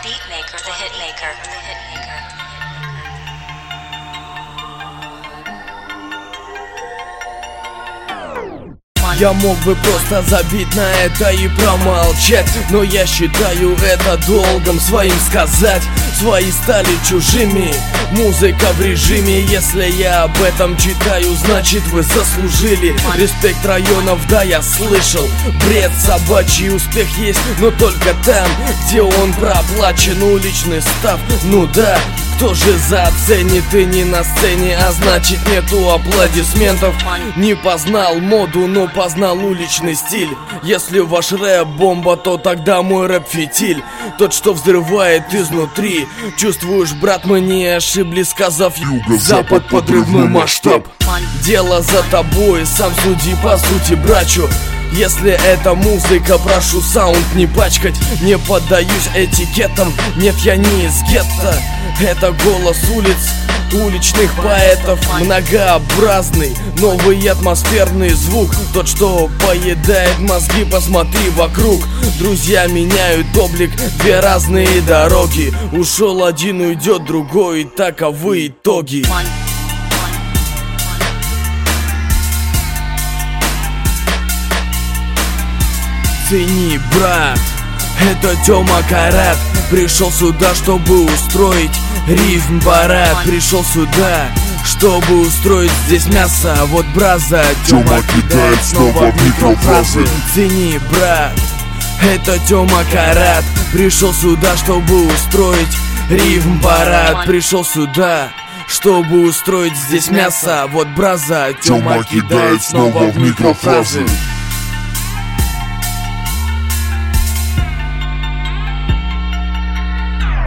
Beatmaker, the hitmaker, the hitmaker. Я мог бы просто забить на это и промолчать, но я считаю это долгом своим сказать. Свои стали чужими, музыка в режиме. Если я об этом читаю, значит вы заслужили респект районов, да, я слышал. Бред собачий, успех есть, но только там, где он проплачен. Уличный став, ну да, кто же заценит и не на сцене, а значит нету аплодисментов. Не познал моду, но познал уличный стиль. Если ваш рэп бомба, то тогда мой рэп фитиль, тот, что взрывает изнутри. Чувствуешь, брат, мы не ошиблись, сказав Юго-Запад, подрывной масштаб. Дело за тобой, сам суди, по сути, брачу. Если это музыка, прошу саунд не пачкать. Не поддаюсь этикетам, нет, я не из гетто. Это голос улиц, уличных поэтов. Многообразный, новый атмосферный звук, тот, что поедает мозги, посмотри вокруг. Друзья меняют облик, две разные дороги. Ушел один, уйдет другой, и таковы итоги. Цени, брат, это Тёма Карат. Пришел сюда, чтобы устроить рифм-парад. Пришел сюда, чтобы устроить здесь мясо. А вот браза Тёма кидает снова в микрофразы. Цени, брат, это Тёма Карат. Пришел сюда, чтобы устроить рифм-парад. Пришел сюда, чтобы устроить здесь мясо. А вот браза Тёма кидает снова в микрофразы.